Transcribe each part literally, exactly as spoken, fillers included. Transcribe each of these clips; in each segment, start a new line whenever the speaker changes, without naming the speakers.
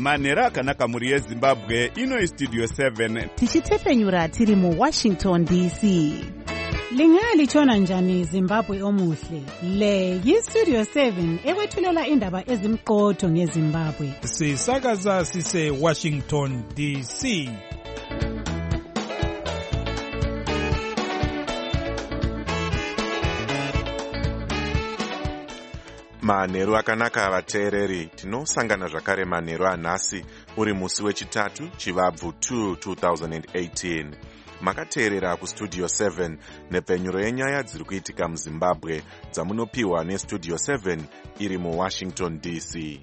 manhero akanaka mhuri yezimbabwe. Ino Studio seven
tichitefenyura tiri mu Washington D C.
Lingalitshona njani Zimbabwe omuhle? Le yi-Studio seven ekwethulela indaba ezimqotho ngeZimbabwe.
Sisakaza sise Washington D C.
Manhero akanaka vateereri, tinosangana zvakare manhero anhasi uri musi wechitatu chivabvu two thousand eighteen. Makateerera kustudio seven nepfenyuro yenyaya dziri kuitika muZimbabwe dzamunopiwa nestudio seven iri muWashington D C.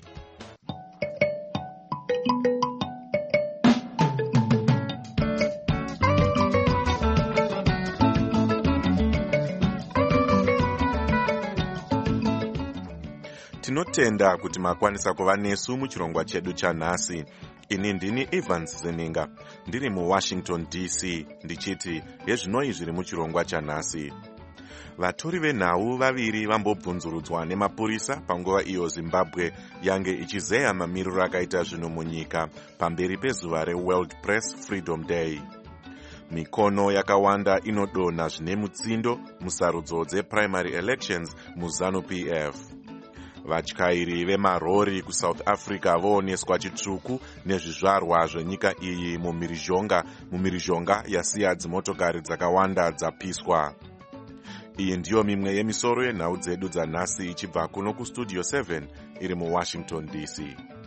Tinotenda kuti makwanisa kuva nesu muchirongwa chedu chanhasi. Ini ndini Evans Zeninga, ndiri muWashington D C, ndichiti yezvinoi zviri muchirongwa chanhasi. Vatori venhau vaviri vambobvunzurudzwa nemapurisa panguva iyo Zimbabwe yange ichizeya mamiriro akaita zvinhu munyika pamberi pezuva reWorld Press Freedom Day. Mikono yakawanda inodonha zvine mutsindo musarudzo dzeprimary elections muZanu-P F. Vatyairi vemarori kuSouth Africa vooneswa chitsvuku nezvizvarwa zvenyika iyi mumhirizhonga mumhirizhonga yasiya dzimotokari dzakawanda dzapiswa. Iyi ndiyo mimwe yemisoro yenhau dzedu dzanhasi ichibva kuno kustudio seven iri muWashington D C.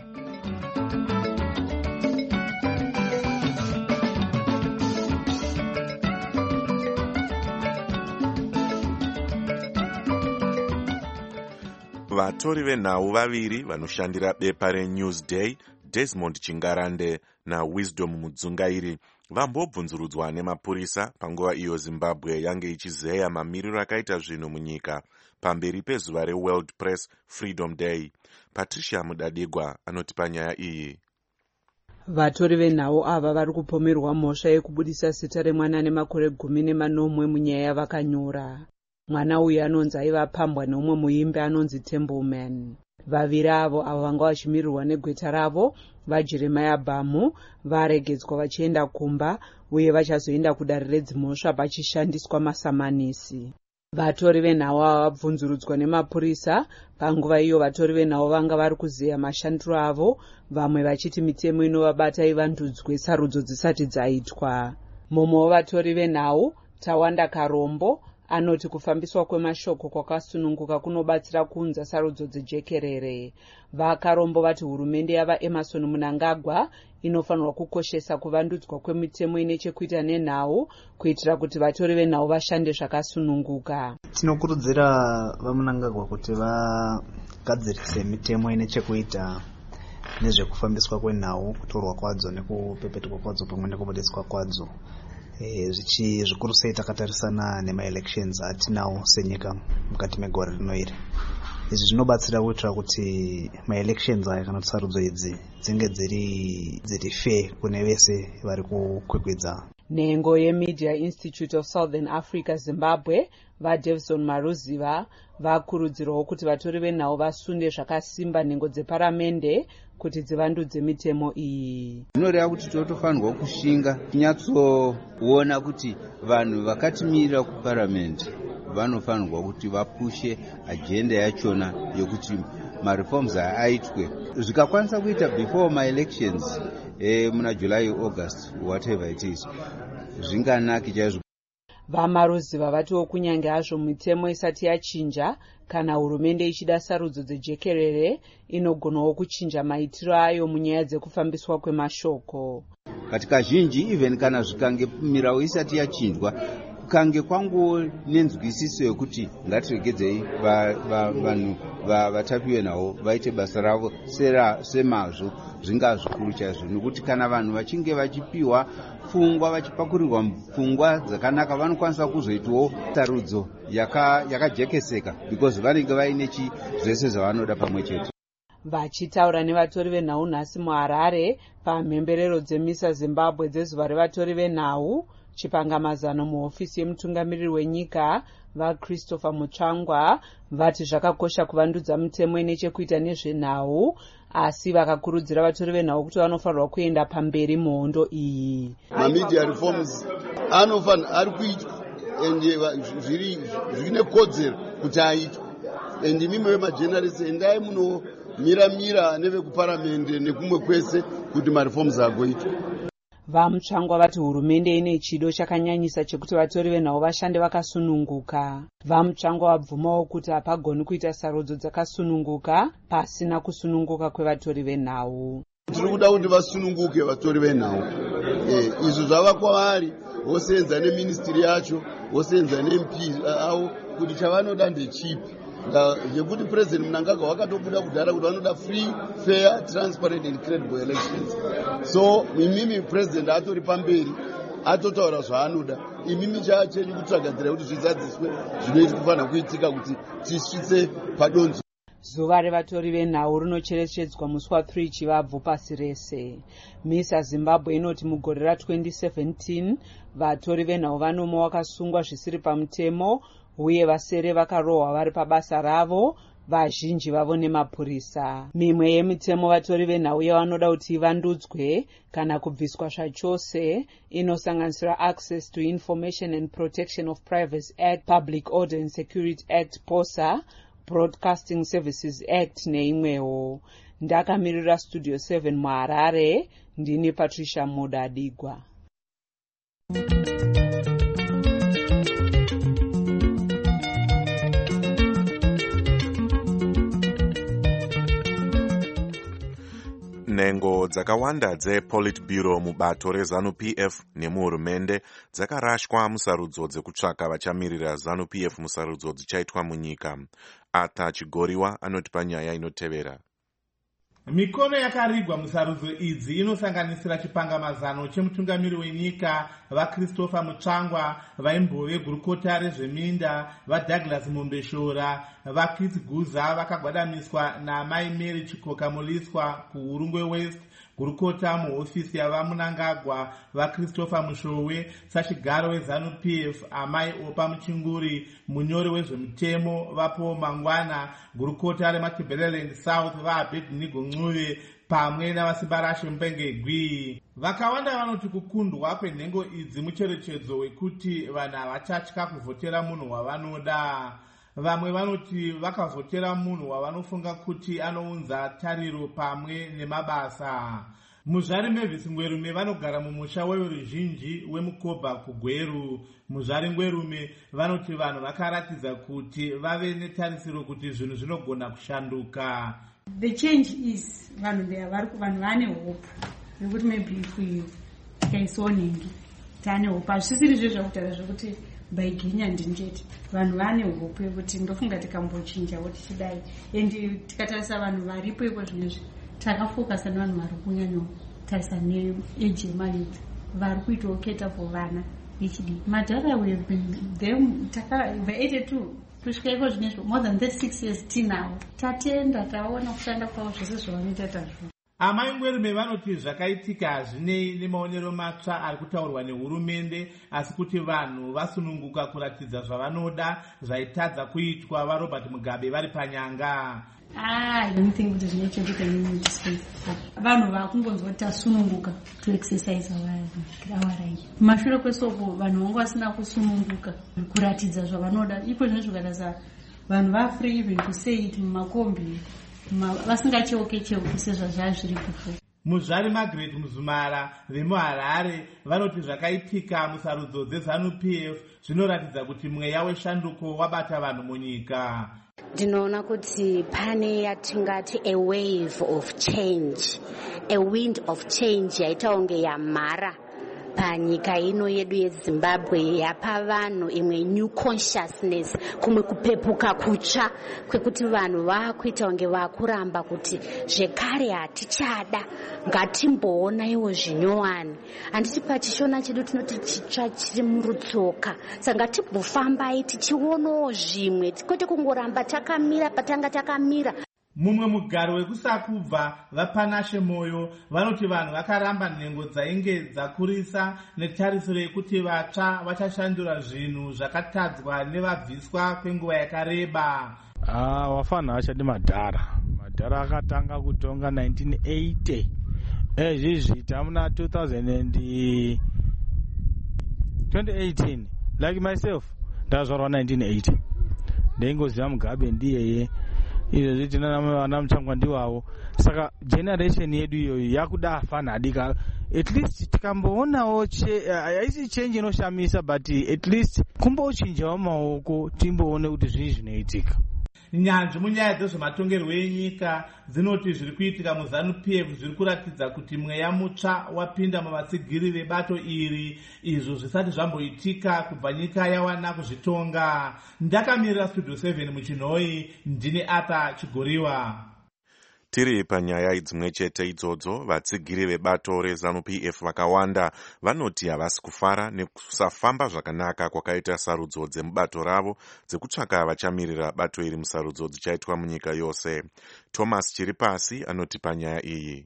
Vatori venhau vaviri vanoshandira bepa reNewsday, Desmond Chingarande naWisdom Mudzungairi, vambobvunzurudzwa nemapurisa panguva iyo Zimbabwe yange ichizeya mamiriro akaita zvinhu munyika pamberi pezuva reWorld Press Freedom Day. Patricia Mudadigwa anotipa nyaya iyi.
Vatori venhau ava vari kupomerwa mhosva yekubudisa zita remwana nemakore gumi nemanomwe munyaya yavakanyora. Mwana uyu anonzi aiva pambwa neumwe muimbi anonzi Templeman. Vaviri avo avo vanga vachimirirwa negweta ravo vaJeremiah Bhamu varegedzwa vachienda kumba uye vachazoenda kudare redzimhosva pachishandiswa masamanisi. Vatori venhau ava vabvunzurudzwa nemapurisa panguva iyo vatori venhau vanga vari kuzeya mashandiro avo, vamwe vachiti mitemo inovabata ivandudzwe sarudzo dzisati dzaitwa. Mumwe wavatori venhau, Tawanda Karombo, anoti kufambiswa kwemashoko kwakasununguka kunobatsira kuunza sarudzo dzejekerere. Vakarombo vati hurumende yava Emerson Mnangagwa inofanirwa kukoshesa kuvandudzwa kwemitemo ine chekuita nenhau kuitira kuti vatori venhau vashande zvakasununguka.
Tinokurudzira vaMnangagwa kuti vagadzirise mitemo ine chekuita nezvekufambiswa kwenhau, kutorwa kwadzo nekupepetwa kwadzo pamwe nekubudiswa kwadzo. Zvichi zvikuru sei takatarisana nema-elections atinawo senyika mukati megore rino iri. Izvi zvinobatsira kuitira kuti ma-elections aya kana sarudzo idzi dzinge dziri dziri fair kune vese vari kukwikwidza.
Nhengo yeMedia Institute of Southern Africa Zimbabwe, vaDavison Maruziva, vakurudzirwawo kuti vatori venhau vasunde zvakasimba nhengo dzeparamende kuti dzivandudze mitemo iyi.
Zvinoreva kuti totofanirwa kushinga tinyatsoona kuti vanhu vakatimirira kuparamende vanofanirwa kuti vapushe agenda yachona yokuti mareforms aitwe zvikakwanisa kuita before my elections eh, muna July August whatever it is zvinganaki chaizvo.
Vamaruziva vatiwo kunyange hazvo mitemo isati yachinja, kana hurumende ichida sarudzo dzejekerere inogonawo kuchinja maitiro ayo munyaya dzekufambiswa kwemashoko.
Katika zhinji even kana zvikange mirau isati yachinjwa kukange kwangu nenzwisiso yokuti ngatiregedzei vanhu vatapiwe navo vaite basa ravo semazvo zvinga zvikuru chaizvo, nokuti kana vanhu vachinge vachipiwa pfungwa vachipakurirwa pfungwa dzakanaka vanokwanisa kuzoitawo sarudzo yakajekeseka because vanenge vaine zvese zvavanoda pamwe chete.
Vachitaura nevatori venhau nhasi muHarare pamhemberero dzemisa Zimbabwe dzezuva revatori venhau, chipangamazano muhofisi yemutungamiriri wenyika vaChristopher Mutsvangwa vati zvakakosha kuvandudza mitemo ine chekuita nezvenhau, asi vakakurudzira vatori venhau kuti vanofanirwa kuenda pamberi muhondo iyi.
Mamedia reforms anofanira ari kuitwa ende zviri zvine kodzero kuti aitwe, ende mimwe vemajournalists endai munomira mira nevekuparamende nekumwe kwese kuti mareforms agoitwa.
Vamutsvangwa vati hurumende ine chido chakanyanyisa chekuti vatori venhau vashande vakasununguka. Vamutsvangwa vabvumawo kuti hapagoni kuita sarudzo dzakasununguka pasina kusununguka kwevatori venhau.
Tiri kuda kuti vasununguke vatori venhau. Eh, izvo zvava kwavari, vosenza neministry yacho, vosenza neM P avo kuti chavanoda ndechipi. Zvekuti President Mnangagwa wakatobuda kudhara kuti vanoda free, fair, transparent and credible elections. So imimi President atori pamberi atotaura zvaanoda. Imimi chachenyu kutsvagadzira kuti zvizadziswe zvinoita kufanira kuitika kuti tisvitse padonzo.
Zuva revatori venhau rinocherechedzwa musi wa three Chivabvu pasi rese. Misa Zimbabwe inoti mugore ra twenty seventeen vatori venhau vanomwe vakasungwa zvisiri pamutemo uye vasere vakarohwa vari pabasa ravo, vazhinji vavo nemapurisa. Mimwe yemitemo vatori venhau yavanoda kuti ivandudzwe kana kubviswa zvachose inosanganisira Access to Information and Protection of Privacy Act, Public Order and Security Act POSA, Broadcasting Services Act neimwewo. Ndakamirira Studio seven muHarare, ndini Patricia Mudadigwa.
Nhengo dzakawanda dzePolitburo mubato reZANU-P F nemuhurumende dzakarashwa musarudzo dzekutsvaka vachamirira ZANU-P F musarudzo dzichaitwa munyika. Ata Chigoriwa anotipa nyaya inotevera.
Mikono yakarigwa musarudzo idzi inosanganisira chipangamazano chemutungamiri wenyika vaChristopher Mutsvangwa, vaimbove gurukota rezveminda vaDouglas Mombeshora, vaKiti Guza vakagwadamiswa naamai Mary Chikoka Muliswa kuHurungwe West, gurukota muhofisi yavaMunangagwa vaChristopher Mushowe, sachigaro weZANU-P F amai Opa Muchinguri, munyori wezvemutemo vaPaul Mangwana, gurukota reMatabeleland South vaAbednego Ncube pamwe navaSibarashe Mpenge Gwi. Vakawanda vanoti kukundwa kwenhengo idzi mucherechedzo wekuti vanhu havachatya kuvhotera munhu wavanoda. Vamwe vanoti vakavhotera munhu wavanofunga kuti anounza tariro pamwe nemabasa. Muzvari Mavis Ngwerume vanogara mumusha weveruzhinji weMukoba kuGweru. Muzvari Ngwerume vanoti vanhu vakaratidza kuti vave netarisiro kuti zvinhu zvinogona kushanduka.
The change is vanhu vanhu vane hope yekuti maybe if we kaisonengi tane hope azvisiri zve zvakutaura zvekuti baiginya ndinjeti vanhu vane hope yekuti ndofunga tikambochinjawo tichidai endi tikatarisa vanhu varipo iko zvinezvi takafokasa nevanhu vari kunyanya tarisa neeji yemayuth vari kuitawo keta for vana vechidiki. Madhara we've been them va-eighty-two kusvika iko zvinezvi more than thirty-six years tinawo tatenda taona kushanda kwavo zvese zvavanoita tazvo.
Amai Ngwerume vanoti zvakaitika hazvinei nemaonero matsva ari kutaurwa nehurumende, asi kuti vanhu vasununguka kuratidza zvavanoda zvaitadza kuitwa vaRobert Mugabe vari panyanga.
Ah, I don't think kuti zvinoitika nemunispace. Vanhu vakungonzwa kuti tasununguka to exercise our right. Mashure kwesoko vanhu vangu vasina kusununguka kuratidza zvavanoda. Ipo zvinozvikarasa vanhu va free even to say it mumakombi vasingacheuke cheuke sezvazva zviri before.
Muzvari Margaret Muzumara vemuHarare vanoti zvakaitika musarudzo dzeZANU-P F zvinoratidza kuti mweya weshanduko wabata vanhu munyika.
Ndinoona kuti pane yatingati a wave of change, a wind of change yaita unge yamhara panyika ino yedu yeZimbabwe, yapa vanhu imwe new consciousness, kumwe kupepuka kutsva kwekuti vanhu vakuita unge vakuramba kuti zvekare hatichada, ngatimboona iwo zvinyowani. Handiti pachishona chedu tinoti chitsva chiri murutsoka, saka ngatimbofambai tichionawo zvimwe kwete kungoramba takamira patanga takamira.
Mumwe mugaro wekusakubva vaPanashe Moyo vanoti vanhu vakaramba nhengo dzainge dzakurisa netarisiro yekuti vatsva vachashandura zvinhu zvakatadzwa nevabviswa kwenguva yakareba.
Ah, wafana achadi madhara madhara akatanga kutonga nineteen eighty ezvizvi tamuna two thousand twenty eighteen like myself ndazvarwa nineteen eighty ndeingoziva Mugabe ndiyeye izvezvi tinana Muchangwa ndiwavo. Saka generation yedu iyoyo yakudafa nhadika. At least tikamboonawo haisi change inoshamisa but at least kumbochinjawo maoko timboone kuti zvii zvinoitika.
Nyanzvi munyaya dzezvematongerwo enyika dzinoti zviri kuitika muZANU-P F zviri kuratidza kuti mweya mutsva wapinda muvatsigiri vebato iri, izvo zvisati zvamboitika kubva nyika yawana kuzvitonga. Ndakamirira Studio seven muchinhoi, ndine Arthur Chigoriwa.
Tiri panyaya dzimwe chete idzodzo, vatsigiri vebato reZANU-P F vakawanda vanoti havasi kufara nekusafamba zvakanaka kwakaita sarudzo dzemubato ravo dzekutsvaka vachamirira bato iri musarudzo dzichaitwa munyika yose. Thomas Chiripasi anoti panyaya iyi.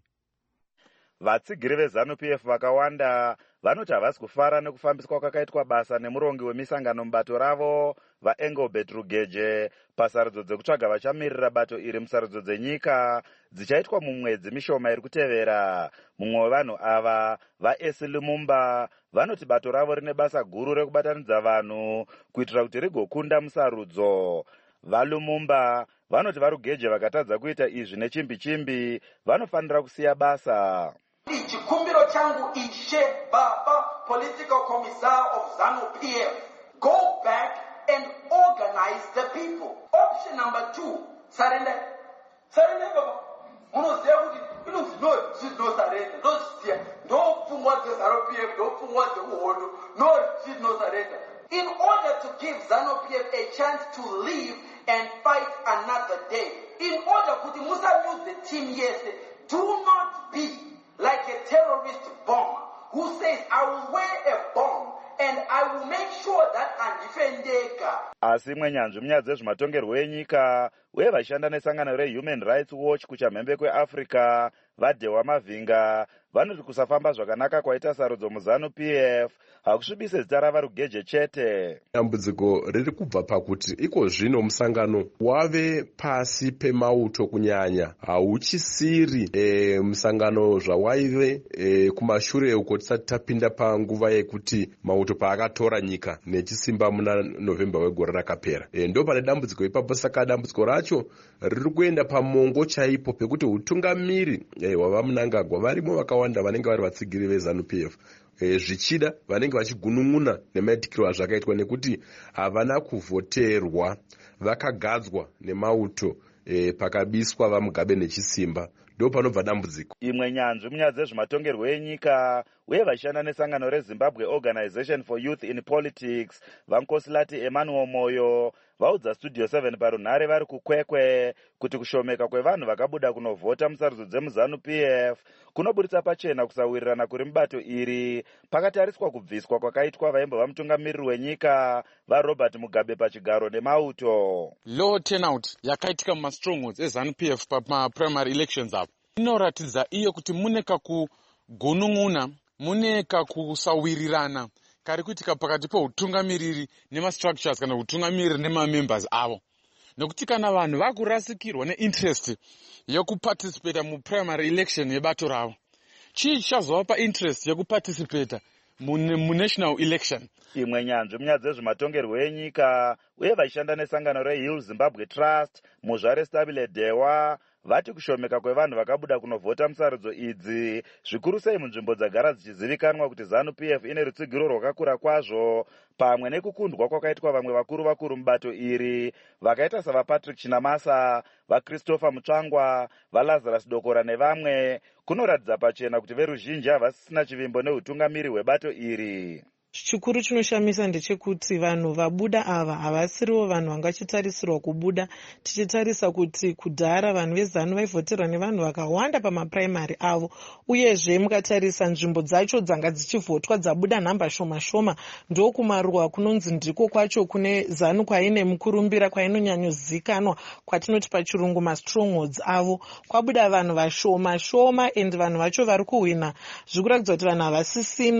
Vatsigiri veZANU-P F vakawanda vanoti havasi kufara nekufambiswa kwakaitwa basa nemurongi wemisangano mubato ravo vaEngelbert Rugeje pasarudzo dzekutsvaga vachamirira bato iri musarudzo dzenyika dzichaitwa mumwedzi mishoma iri kutevera. Mumwe wevanhu ava vaEsi Lumumba vanoti bato ravo rine basa guru rekubatanidza vanhu kuitira kuti rigokunda musarudzo. VaLumumba vanoti vaRugeje vakatadza kuita izvi nechimbi chimbi vanofanira kusiya basa.
Chikumbiro changu ishe baba political commissar of ZANU-P F, go back and organize the people. Option number two, surrender. Surrender baba. Unoziya kuti inonzi no retreat no surrender. No ziya. No pfungwa dzeZANU-P F, no pfungwa dzeuhondo. No retreat no surrender. In order to give ZANU-P F a chance to live and fight another day, in order kuti musanyuse the team yes, do not be like a terrorist bomber who says, I will wear a bomb and I will make sure that andifendeka.
Asi imwe nyanzvi munyaya dzezvematongerwo enyika uye vashanda nesangano reHuman Rights Watch kuchamhembe kweAfrica vaDhewa Mavhinga vanoti kusafamba zvakanaka kwaita sarudzo muZANU-P F hakusvibise zita ravaRugeje chete.
Dambudziko riri kubva pakuti iko zvino musangano wave pasi pemauto kunyanya, hauchisiri e, musangano zvawaive e, kumashure uko tisati tapinda panguva yekuti mauto paakatora nyika nechisimba muna November wegore rakapera. E, ndo pane dambudziko ipapo. Saka dambudziko racho riri kuenda pamongo chaipo pekuti utungamiri e, wava Mnangagwa varimo vakawanda vanenge vari vatsigiri veZANU-P F e, zvichida vanenge vachigunun'una nemaitikiro azvakaitwa nekuti havana kuvhoterwa, vakagadzwa nemauto e, pakabiswa vaMugabe nechisimba. Ndo panobva dambudziko.
Imwe nyanzvi munyaya dzezvematongerwo enyika uye vashanda nesangano reZimbabwe Organization for Youth in Politics vaNkosilati Emmanuel Moyo vaudza Studio seven parunhare vari kukwekwe kuti kushomeka kwevanhu vakabuda kunovhota musarudzo dzemuZANU-P F kunoburitsa pachena kusawirirana kuri mubato iri pakatariswa kubviswa kwakaitwa vaimbova mutungamiriri wenyika vaRobert Mugabe pachigaro nemauto.
Low turnout yakaitika mumastrongholds eZANU-P F pamaprimary elections apo inoratidza iyo kuti mune kakugunun'una, mune kakusawirirana kari kuitika pakati peutungamiriri nemastructures kana utungamiriri nemamembers avo. Nekuti kana vanhu vakurasikirwa neinterest yekuparticipata muprimary election yebato ravo, chii chichazovapa interest yekuparticipata munational election?
Imwe nyanzvi munyaya dzezvematongerwo enyika uye vashanda nesangano reHill Zimbabwe Trust muzvare Stabile Dewa vati kushomeka kwevanhu vakabuda kunovhota musarudzo idzi zvikuru sei munzvimbo dzagara dzichizivikanwa kuti ZANU-P F ine rutsigiro rwakakura kwazvo pamwe nekukundwa kwakaitwa vamwe vakuru vakuru mubato iri vakaita savaPatrick Chinamasa, vaChristopher Mutsvangwa, vaLazarus Dokora nevamwe kunoratidza pachena kuti veruzhinji havasisina chivimbo neutungamiri hwebato iri.
Chikuru chinoshamisa ndechekuti vanhu vabuda ava havasiriwo vanhu vangachitarisirwa kubuda. Tichitarisa kuti kudhara vanhu veZANU vaivhoterwa nevanhu vakawanda pamapuraimari avo, uyezve mukatarisa nzvimbo dzacho dzanga dzichivhotwa dzabuda nhamba shoma shoma, ndokumaruwa kunonzi ndiko kwacho kune ZANU kwaine mukurumbira kwainonyanyozikanwa kwatinoti pachirungu mastrongholds avo. Kwabuda vanhu vashoma shoma and vanhu vacho vari kuhwina. Zviri kuratidza kuti vanhu havasisina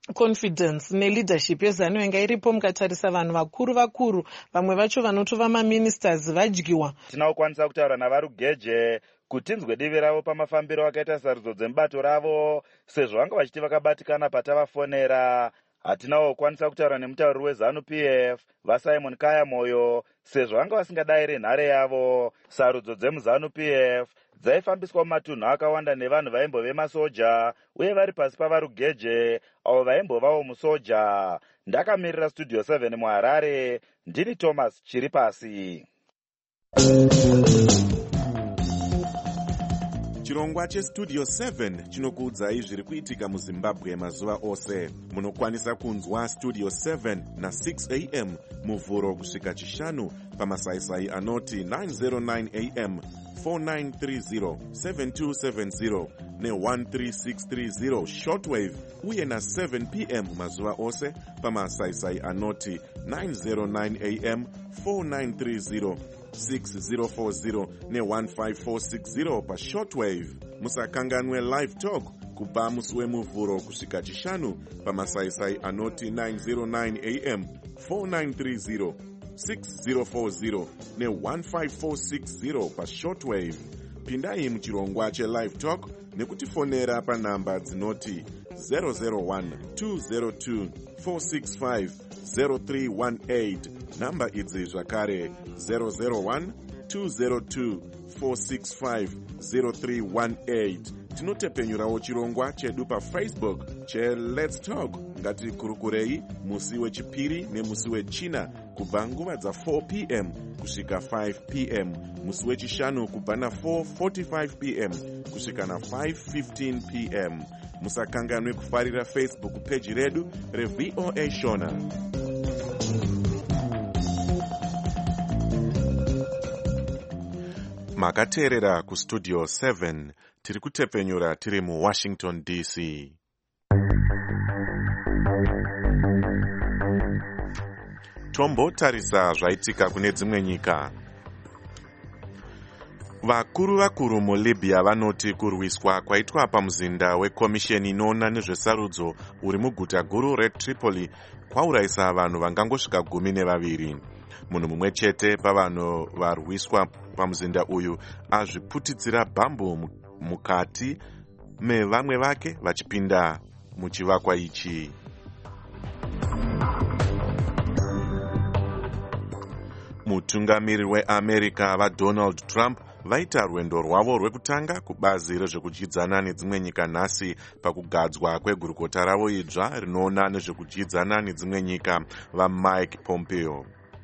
confidence neleadership yezanu yanga iripo mukatarisa vanhu vakuru vakuru vamwe vacho vanotova maministers vadyiwa?
Tinokwanisa kutaura navarugeje kuti tinzwe divi ravo pamafambiro akaita sarudzo dzemubato ravo sezvo vanga vachiti vakabatikana patavafonera. Hatinawo kwanisa kutaura nemutauriri wezanu P F vaSimon Kaya Moyo sezvo vanga vasingadayire nhare yavo. Sarudzo dzemuzanu P F dzaifambiswa mumatunhu akawanda nevanhu vaimbove masoja uye vari pasi pavarugeje avo vaimbovawo musoja. Ndakamirira Studio seven muHarare, ndini Thomas Chiripasi.
Chirongwa cheStudio seven chinokuudzai zviri kuitika muZimbabwe mazuva ose. Munokwanisa kunzwa Studio seven na six a m muvhuro kusvika chishanu pamasaisai anoti nine oh nine a m, four nine three zero, seven two seven zero ne one three six three zero shortwave uye na seven p m mazuva ose pamasaisai anoti nine oh nine a m, four nine three zero, six zero four zero ne one five four six zero pa shortwave. Musakanganwe live talk kubva musi wemuvhuro kusvika chishanu pamasaisai anoti nine oh nine a m, four nine three zero, six zero four zero ne one five four six zero pa shortwave. Pindai muchirongwa chelive talk nekutifonera panhamba dzinoti zero zero one, two zero two, four six five, zero three one eight. Namba idzi zvakare zero zero one, two zero two, four six five, zero three one eight. Tinotepenyurawo chirongwa chedu paFacebook che Let's Talk. Ngatikurukurei musi wechipiri nemusi wechina kubva nguva dza four p m kusvika five p m, musi wechishanu kubva na four forty-five p m kusvika na five fifteen p m. Musakanganwe kufarira Facebook page redu reV O A Shona. Makateerera kuStudio seven, tiri kutepenyura tiri muWashington D C. Tombotarisa zvaitika kune dzimwe nyika. Vakuru vakuru muLibya vanoti kurwiswa kwaitwa pamuzinda wekomisheni inoona nezvesarudzo uri muguta guru reTripoli kwaurayisa vanhu vangangosvika gumi nevaviri. Munhu mumwe chete pavanhu varwiswa pamuzinda uyu azviputidzira bhambu mukati mevamwe vake vachipinda muchivakwa ichi. Mutungamiri weAmerica vaDonald Trump vaita rwendo rwavo rwekutanga kubazi rezvekudyidzana nedzimwe nyika nhasi pakugadzwa kwegurukota ravo idzva rinoona nezvekudyidzana nedzimwe nyika vaMike Pompeo.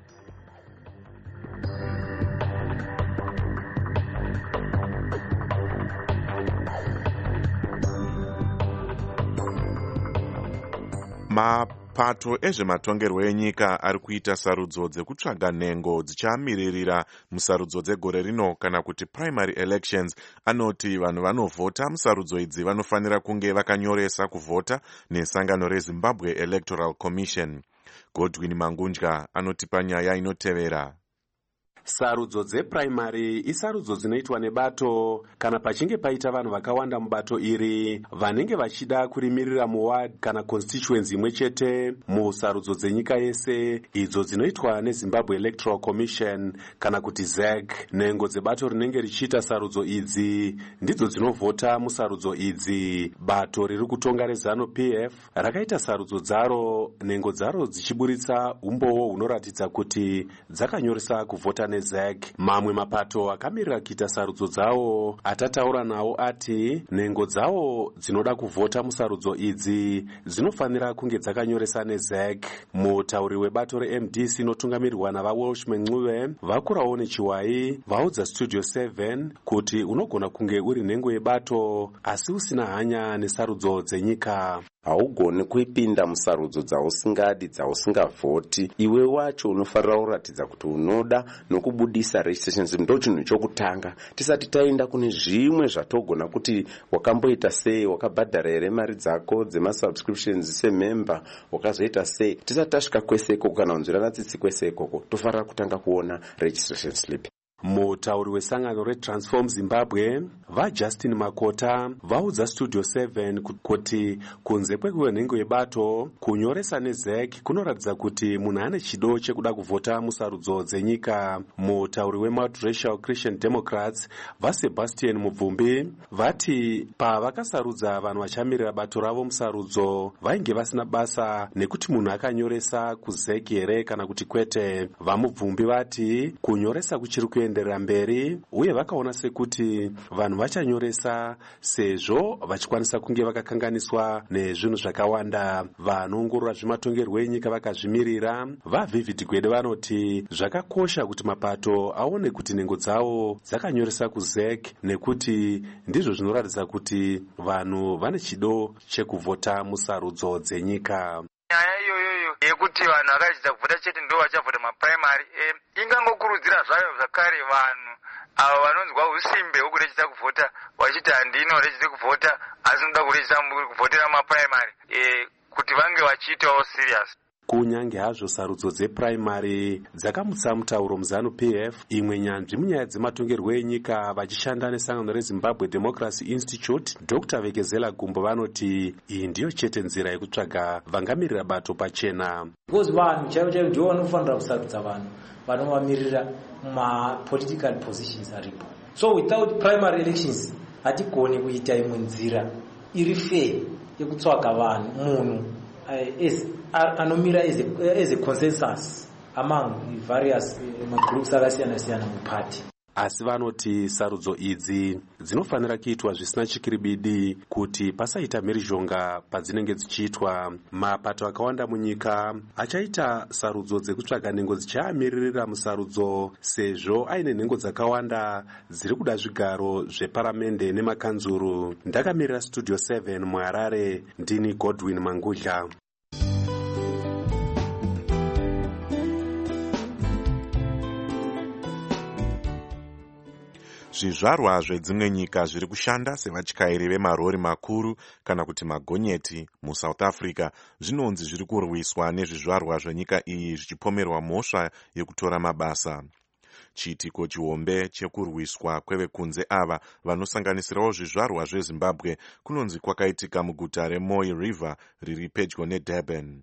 Mapato ezvematongerwo enyika ari kuita sarudzo dzekutsvaga nhengo dzichamiririra musarudzo dzegore rino kana kuti primary elections. Anoti vanhu vanovhota musarudzo idzi vanofanira kunge vakanyoresa kuvhota nesangano reZimbabwe Electoral Commission. Godwin Mangunja anoti panyaya inotevera.
Sarudzo dzeprimary isarudzo dzinoitwa nebato kana pachinge paita vanhu vakawanda mubato iri vanenge vachida kurimirira muward kana constituency imwe chete musarudzo dzenyika yese idzo dzinoitwa neZimbabwe Electoral Commission kana kuti Z E C. Nhengo dzebato rinenge richiita sarudzo idzi ndidzo dzinovhota musarudzo idzi. Bato riri kutonga reZanu P F rakaita sarudzo dzaro, nhengo dzaro dzichiburitsa umbowo hunoratidza kuti dzakanyoresa kuvhota Z E C. Mamwe mapato akamirira kuita sarudzo dzawo atataura nawo ati nhengo dzawo dzinoda kuvhota musarudzo idzi dzinofanira kunge dzakanyoresa neZ E C. Mutauri webato reM D C inotungamirirwa navaWalsh Mencuve vakurawo nechiwai vaudza Studio seven kuti unogona kunge uri nhengo yebato asi usina hanya nesarudzo dzenyika.
Haugoni kuipinda musarudzo dzausingadi dzausingavhoti. Iwe wacho unofarira kuratidza kuti unoda nokubudisa registrations. Ndo chinhu chokutanga tisati taenda kune zvimwe zvatogona kuti wakamboita sei, wakabhadhara here mari dzako dzemasubscriptions semember, wakazoita sei. Tisati tasvika kwese ikoko kana kunzwirana tsitsi kwese ikoko tofarira kutanga kuona registration slip.
Mutauri wesangano reTransform Zimbabwe vajustin makota vaudza studio seven kuti kunze kwekwenhengo yebato kunyoresa nezek kunoratidza kuti munhu ane chido chekuda kuvhota musarudzo dzenyika. Mutauri weMultiracial Christian Democrats vaSebastian Mubvumbi vati pavakasarudza vanhu vachamirira bato ravo musarudzo vainge vasina basa nekuti munhu akanyoresa kuzek here kana kuti kwete. VaMubvumbi vati kunyoresa kuchiri kuenderera mberi uye vakaona sekuti vanhu vachanyoresa sezvo vachikwanisa kunge vakakanganiswa nezvinhu zvakawanda. Vanoongorora zvematongerwo enyika vakazvimirira vaVivid Gwede vanoti zvakakosha kuti mapato aone kuti nhengo dzavo dzakanyoresa kuzek nekuti ndizvo zvinoratidza kuti vanhu vane chido chekuvhota musarudzo dzenyika.
Nyaya iyoyoyo yekuti vanhu vakachita kuvhota chete ndo vachavhota mapuraimari e, ingangokurudzira zvayo zvakare vanhu avo vanonzwa usimbe hwekurechita kuvhota vachiti handino rechite kuvhota asi noda kurechita kuvhotera mapuraimari e, kuti vange vachiitawo serious.
Kunyange hazvo sarudzo dzepuraimari dzakamutsa mutauro muZANU-P F, imwe nyanzvi munyaya dzematongerwo enyika vachishanda nesangano reZimbabwe Democracy Institute Doctor Vekezela Gumbo vanoti iyi ndiyo chete nzira yekutsvaga vangamirira bato pachena.
Because vanhu chaivo chaivo ndivo vanofanira kusarudza vanhu vanovamirira mapolitical positions aripo. So without primary elections hatigoni kuita imwe nzira iri fair yekutsvaga vanhu munhu is anomira as a, as a consensus among various magroups akasiyana siyana muparty.
Asi vanoti sarudzo idzi dzinofanira kuitwa zvisina chikiribidi kuti pasaita mhirizhonga padzinenge dzichiitwa. Mapato akawanda munyika achaita sarudzo dzekutsvaga nhengo dzichaamiririra musarudzo sezvo aine nhengo dzakawanda dziri kuda zvigaro zveparamende nemakanzuru. Ndakamirira Studio seven muHarare, ndini Godwin Mangudla.
Zvizvarwa zvedzimwe nyika zviri kushanda sevatyairi vemarori makuru kana kuti magonyeti muSouth Africa zvinonzi zviri kurwiswa nezvizvarwa zvenyika iyi zvichipomerwa mhosva yekutora mabasa. Chiitiko chihombe chekurwiswa kwevekunze ava vanosanganisirawo zvizvarwa zveZimbabwe kunonzi kwakaitika muguta reMooi River riri pedyo neDurban.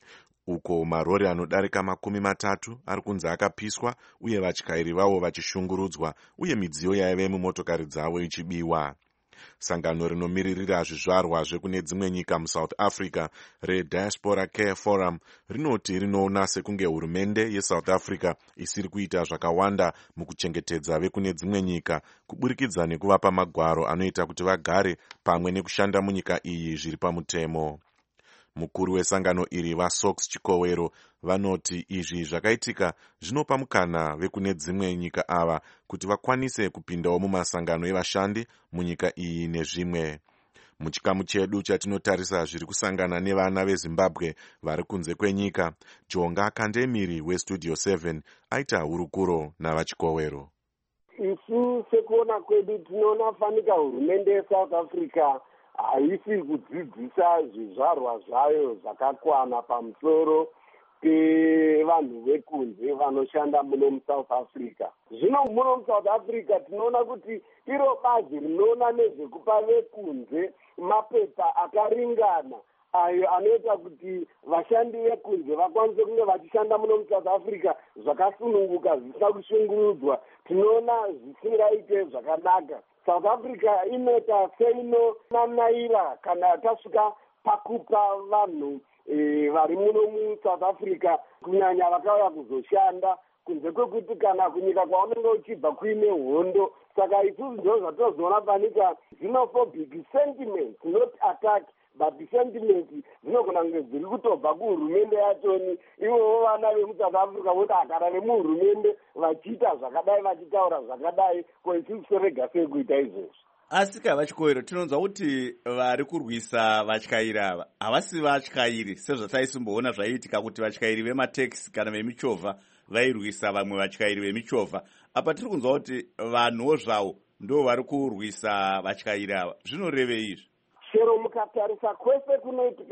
Uko marori anodarika makumi matatu ari kunzi akapiswa uye vatyairi vavo vachishungurudzwa uye midziyo yaive mumotokari dzavo ichibiwa. Sangano rinomiririra zvizvarwa zvekune dzimwe nyika muSouth Africa reDiaspora Care Forum rinoti rinoona sekunge hurumende yeSouth Africa isiri kuita zvakawanda mukuchengetedza vekune dzimwe nyika kuburikidza nekuvapa magwaro anoita kuti vagare pamwe nekushanda munyika iyi zviri pamutemo. Mukuru wesangano iri vaSox Chikowero vanoti izvi zvakaitika zvinopa mukana vekune dzimwe nyika ava kuti vakwanise kupindawo mumasangano evashandi munyika iyi nezvimwe. Muchikamu chedu chatinotarisa zviri kusangana nevana veZimbabwe vari kunze kwenyika, Jonga Kandemiri weStudio seven aita hurukuro navaChikowero.
Isu sekuona kwedu tinoona fanika hurumende yeSouth Africa haisi kudzidzisa zvizvarwa zvayo zvakakwana pamusoro pevanhu vekunze vanoshanda muno muSouth Africa. Zvino muno muSouth Africa tinoona kuti iro bazi rinoona nezvekupa vekunze mapepa akaringana ayo anoita kuti vashandi vekunze vakwanise kunge vachishanda muno muSouth Africa zvakasununguka zvisina kushungurudzwa. Tinoona zvisingaite zvakanaka. South Africa inoita seino nanaira kana tasvika pakupa vanhu e, vari muno muSouth Africa kunyanya vakauya kuzoshanda kunze kwekuti kana kunyika kwaunenge uchibva kuine hondo. Saka isusu ndo zvatozoona panika xenophobic sentiments, not attack but sentiments dzinogona kunge dziri kutobva kuhurumende yachoni. Ivowo vana vemuSouth Africa voti agara vemuhurumende vachiita zvakadai vachitaura zvakadai ko isusu torega sei kuita izvozvo.
Asi kavaChikowero tinonzwa kuti vari kurwisa vatyairi ava havasi vatyairi sezvataisomboona zvaiitika kuti vatyairi vemateksi kana vemichovha vairwisa vamwe vatyairi vemichovha. Apa tiri kunzwa kuti vanhuwo zvavo ndo vari kurwisa vatyairi ava. Zvinorevei izvi?
Chero mukatarisa kwese kunoitika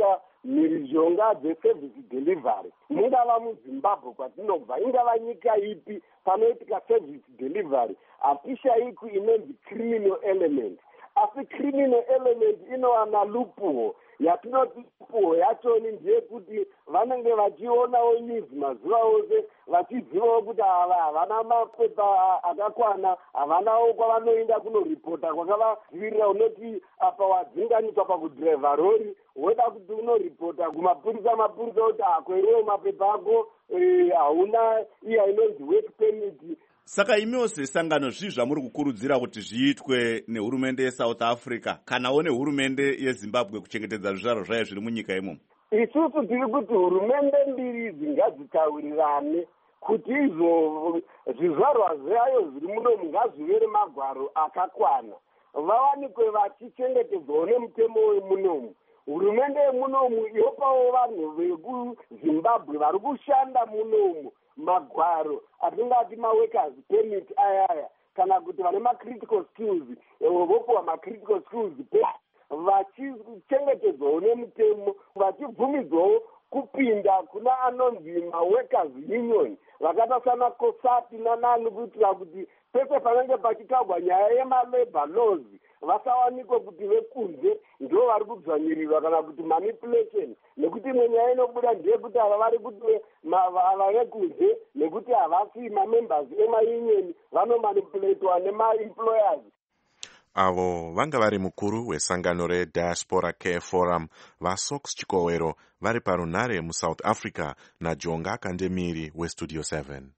mhirizhonga dzeservice delivery, mungava muzimbabwe kwatinobva, ingava nyika ipi panoitika service delivery, hatishaiku inonzi criminal element. Asi criminal element inowana loophole. Yatinoti loophole yachoni ndeyekuti vanenge vachionawo news mazuva ose vachizivawo kuti ava havana mapepa akakwana, havanawo kwavanoenda kunoripota kwakavadzivirira. Unoti apa wadzinganiswa pakudhiraivha rori, woda kuti unoripota kumapurisa, mapurisa kuti akweriwo mapepa ako hauna iya inonzi work permit.
Saka imiwo sesangano zvii zvamuri kukurudzira kuti zviitwe nehurumende yeSouth Africa kanawo nehurumende yeZimbabwe kuchengetedza zvizvarwa zvayo zviri munyika imomo?
Isusu tiri kuti hurumende mbiri idzi ngadzitaurirane kuti izvo zvizvarwa zvayo zviri munomu ngazvivere magwaro akakwana, vawanikwe vachichengetedzwawo nemutemo wemunomu. Hurumende yemunomu yopawo vanhu vekuZimbabwe vari kushanda munomu magwaro atingati maworkers permit ayaya, kana kuti vane macritical skills vopiwa macritical skills vachichengetedzwawo nemutemo, vachibvumidzwawo kupinda kuna anonzi maworkers union vakata sana kosati nanani, kuitira kuti pese panenge pachitagwa nyaya yemalabor laws vasawanikwe kuti vekunze ndo vari kudzvanyirirwa kana kuti manipulation, nekuti imwe nyaya inobuda ndeyekuti ava vari kuti ava vekunze nekuti havasi mamembers emaunion vanomanipulatwa nemaemployers.
Avo vanga vari mukuru wesangano reDiaspora Care Forum vaSox Chikowero vari parunhare muSouth Africa naJonga Kandemiri weStudio seven.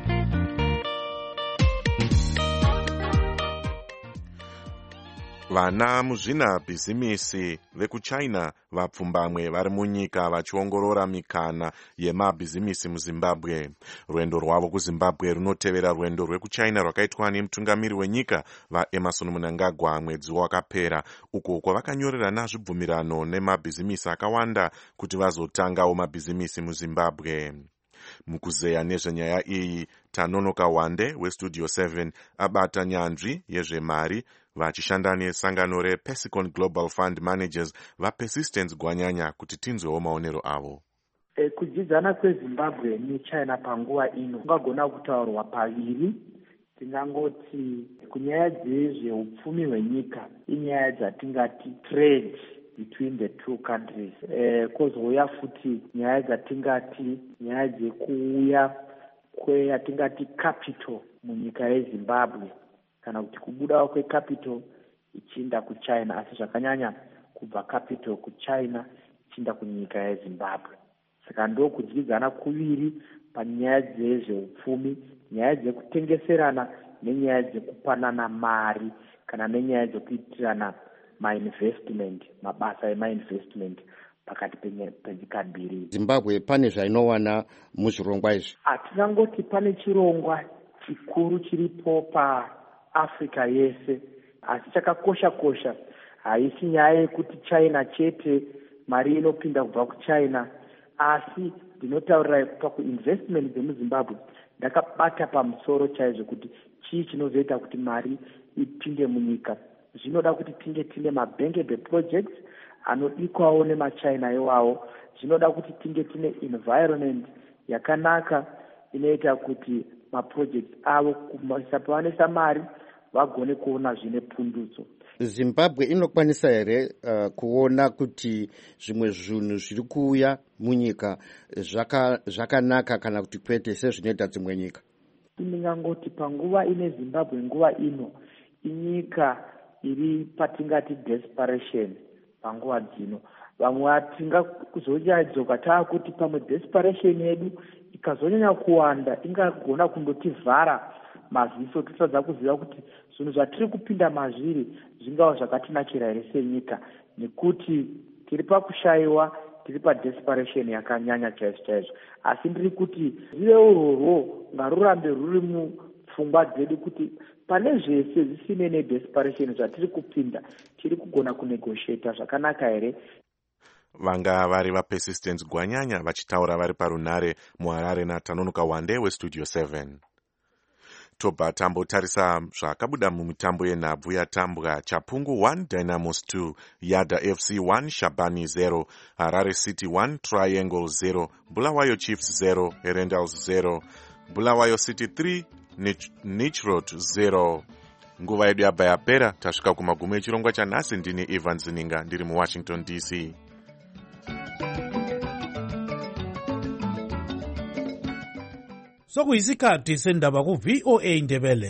Vana muzvina bhizimisi vekuchina vapfumbamwe vari munyika vachiongorora mikana yemabhizimisi muZimbabwe. Rwendo rwavo kuZimbabwe runotevera rwendo rwekuchina rwakaitwa nemutungamiri wenyika vaEmerson Mnangagwa mwedzi wakapera, uko kwavakanyorerana zvibvumirano nemabhizimisi akawanda kuti vazotangawo mabhizimisi muZimbabwe. Mukuzeya nezvenyaya iyi, Tanonoka Wande weStudio seven abata nyanzvi yezvemari vachishanda nesangano rePesicon Global Fund Managers vaPersistence Gwanyanya kuti tinzwewo maonero avo.
E, kudzidzana kweZimbabwe neChina panguva ino kungagona kutaurwa paviri. Tingangoti kunyaya dzezveupfumi hwenyika inyaya dzatingati trade between the two countries. E, kozouya futi nyaya dzatingati nyaya dzekuuya kweyatingati capital munyika yeZimbabwe, kana kuti kubudawo kwecapital ichienda kuChina, asi zvakanyanya kubva capital kuChina ichienda kunyika yeZimbabwe. Saka ndo kudyidzana kuviri panyaya dzezveupfumi, nyaya dzekutengeserana nenyaya dzekupanana mari, kana nenyaya dzekuitirana mainvestment, mabasa emainvestment pakati penyika mbiri.
Zimbabwe pane zvainowana muzvirongwa izvi?
Hatingangoti pane chirongwa chikuru chiripo pa Africa yese, asi chakakosha kosha haisi nyaya yekuti China chete mari inopinda kubva kuChina, asi ndinotaurira pakuinvestment dzemuZimbabwe ndakabata pamusoro chaizvo kuti chii chinozoita kuti mari ipinde munyika. Zvinoda kuti tinge tine mabankable projects anodikwawo nemaChina iwawo. Zvinoda kuti tinge tine environment yakanaka inoita kuti maprojects avo kumisa pavanesa mari vagone kuona zvine pundutso.
Zimbabwe inokwanisa here uh, kuona kuti zvimwe zvinhu zviri kuuya munyika zvakanaka kana kuti kwete sezvinoita dzimwe nyika?
Ndingangoti panguva ine Zimbabwe nguva ino inyika iri patingati desperation panguva dzino. Vamwe vatinga kuzonyadzoka taa kuti pamwe desperation yedu ikazonyanya kuwanda ingagona kundotivhara maziso tisadza kuziva kuti zvinhu zvatiri kupinda mazviri zvingava zvakatinakira here senyika, nekuti tiri pakushayiwa, tiri padesperation yakanyanya chaizvo chaizvo. Asi ndiri kuti zive urworwo ngarurambe ruri mupfungwa dzedu kuti pane zvese zvisine nedesperation zvatiri kupinda tiri kugona kunegotiata zvakanaka here.
Vanga vari vaPersistence Gwanyanya vachitaura vari parunhare muHarare naTanonoka Wande weStudio seven. tobva tambotarisa zvakabuda mumitambo yenhabvu yatambwa. Chapungu one Dynamos two, Yada F C one Shabani zero, Harare City one Triangle zero, Bulawayo Chiefs zero, Erendals zero, Bulawayo City three Nichrot zero. Nguva yedu yabva yapera. Tasvika kumagumo echirongwa chanhasi. Ndini Evans Ninga ndiri muWashington D C.
Sokuyisikhathi sendaba ku V O A Ndebele.